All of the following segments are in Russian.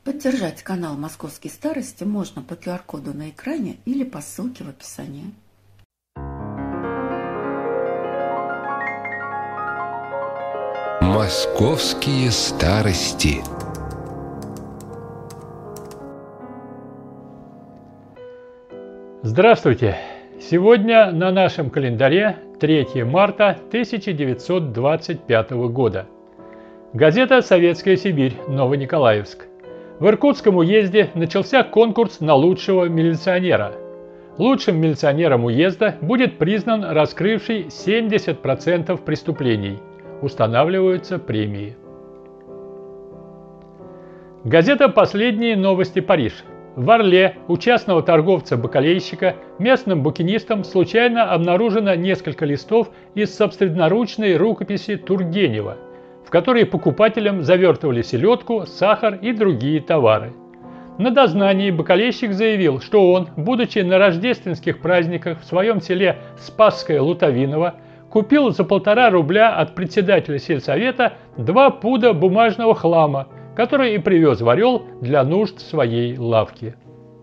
Поддержать канал «Московские старости» можно по QR-коду на экране или по ссылке в описании. «Московские старости». Здравствуйте! Сегодня на нашем календаре 3 марта 1925 года. Газета «Советская Сибирь», Новониколаевск. В Иркутском уезде начался конкурс на лучшего милиционера. Лучшим милиционером уезда будет признан раскрывший 70% преступлений. Устанавливаются премии. Газета «Последние новости. Париж». В Орле у частного торговца-бакалейщика местным букинистам случайно обнаружено несколько листов из собственноручной рукописи Тургенева, в которой покупателям завертывали селедку, сахар и другие товары. На дознании бакалейщик заявил, что он, будучи на рождественских праздниках в своем селе Спасское Лутовиново, купил за 1,5 рубля от председателя сельсовета 2 пуда бумажного хлама, который и привез в Орел для нужд своей лавки.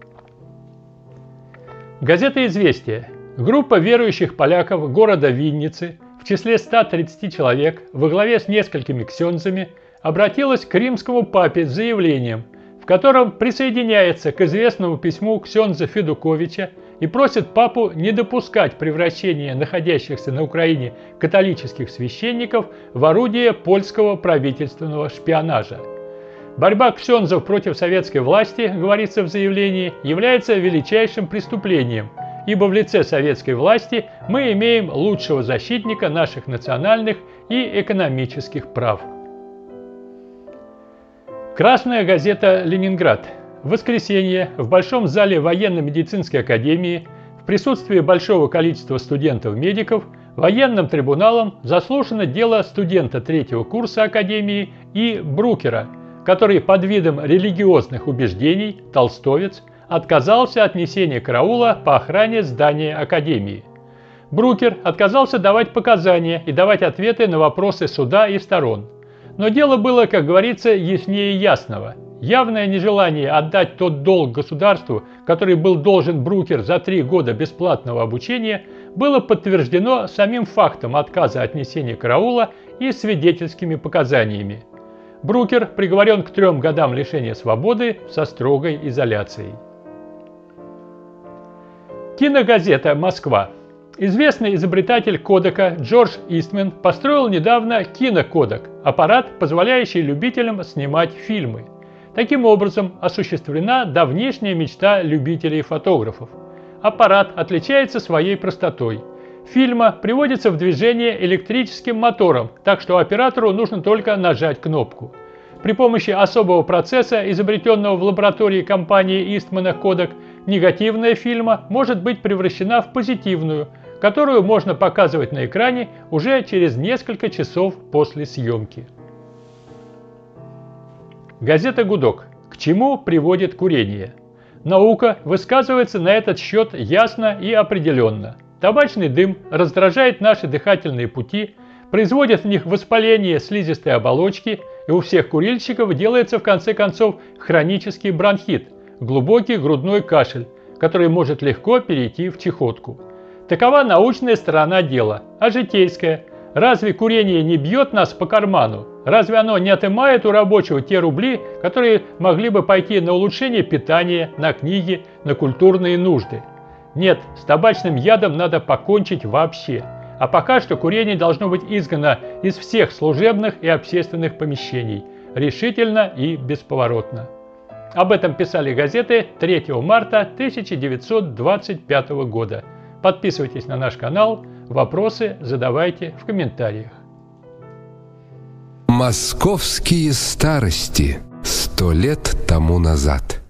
Газета «Известия». Группа верующих поляков города Винницы в числе 130 человек во главе с несколькими ксензами обратилась к римскому папе с заявлением, в котором присоединяется к известному письму ксенза Федуковича и просит папу не допускать превращения находящихся на Украине католических священников в орудие польского правительственного шпионажа. Борьба ксензов против советской власти, говорится в заявлении, является величайшим преступлением, ибо в лице советской власти мы имеем лучшего защитника наших национальных и экономических прав. Красная газета «Ленинград». В воскресенье в Большом зале военно-медицинской академии в присутствии большого количества студентов-медиков военным трибуналом заслушано дело студента 3-го курса академии И. Брукера, который под видом религиозных убеждений, толстовец, отказался от несения караула по охране здания академии. Брукер отказался давать показания и давать ответы на вопросы суда и сторон. Но дело было, как говорится, яснее ясного. Явное нежелание отдать тот долг государству, который был должен Брукер за 3 года бесплатного обучения, было подтверждено самим фактом отказа от несения караула и свидетельскими показаниями. Брукер приговорен к 3 годам лишения свободы со строгой изоляцией. Киногазета «Москва». Известный изобретатель кодека Джордж Истман построил недавно кинокодек – аппарат, позволяющий любителям снимать фильмы. Таким образом, осуществлена давнишняя мечта любителей-фотографов. Аппарат отличается своей простотой. Фильма приводится в движение электрическим мотором, так что оператору нужно только нажать кнопку. При помощи особого процесса, изобретенного в лаборатории компании Истмана Кодек, негативная фильма может быть превращена в позитивную, которую можно показывать на экране уже через несколько часов после съемки. Газета «Гудок». К чему приводит курение? Наука высказывается на этот счет ясно и определенно. Табачный дым раздражает наши дыхательные пути, производит в них воспаление слизистой оболочки, и у всех курильщиков делается в конце концов хронический бронхит, глубокий грудной кашель, который может легко перейти в чехотку. Такова научная сторона дела, а житейская. Разве курение не бьет нас по карману? Разве оно не отымает у рабочего те рубли, которые могли бы пойти на улучшение питания, на книги, на культурные нужды? Нет, с табачным ядом надо покончить вообще. А пока что курение должно быть изгнано из всех служебных и общественных помещений, решительно и бесповоротно. Об этом писали газеты 3 марта 1925 года. Подписывайтесь на наш канал, вопросы задавайте в комментариях. «Московские старости» 100 лет тому назад.